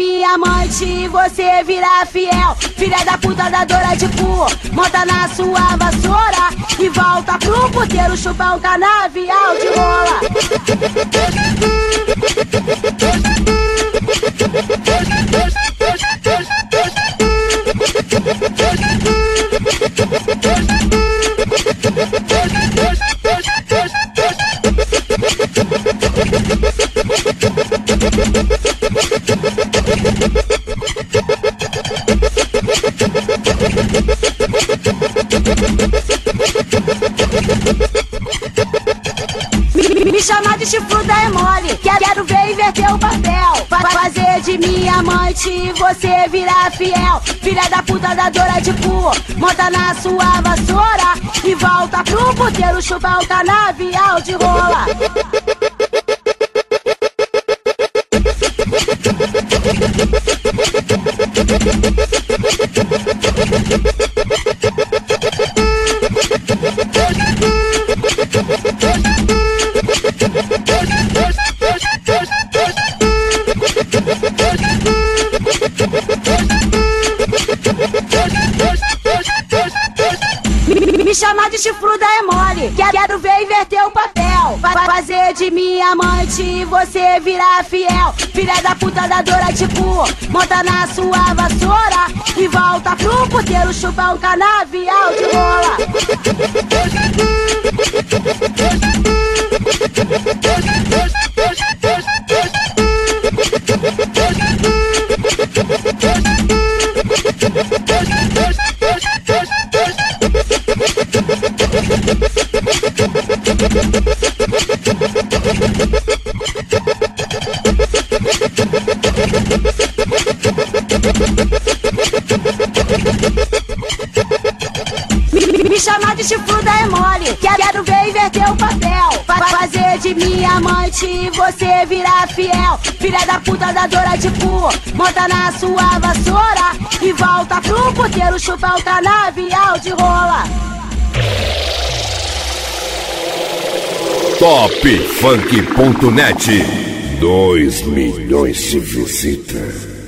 minha amante, você vira fiel. Filha da puta dadora de cu, monta na sua vassoura e volta pro puteiro chupar um canavial de rola. Me chamar de chifruda é mole, quero ver inverter o papel. Fazer de minha amante, você virar fiel. Filha da puta dadora de cu, monta na sua vassoura e volta pro puteiro chupar um canavial de rola. Me chamar de chifruda é mole, quero ver inverter o papel. Fazer de minha amante, você virar fiel. Filha da puta dadora de cu, monta na sua vassoura e volta pro puteiro chupar um canavial de rola. Me chamar de chifruda é mole, quero ver inverter o papel. Fazer de minha amante, você virar fiel. Filha da puta dadora de cu, monta na sua vassoura e volta pro puteiro chupar um canavial de rola. Topfunk.net 2 milhões de visitas.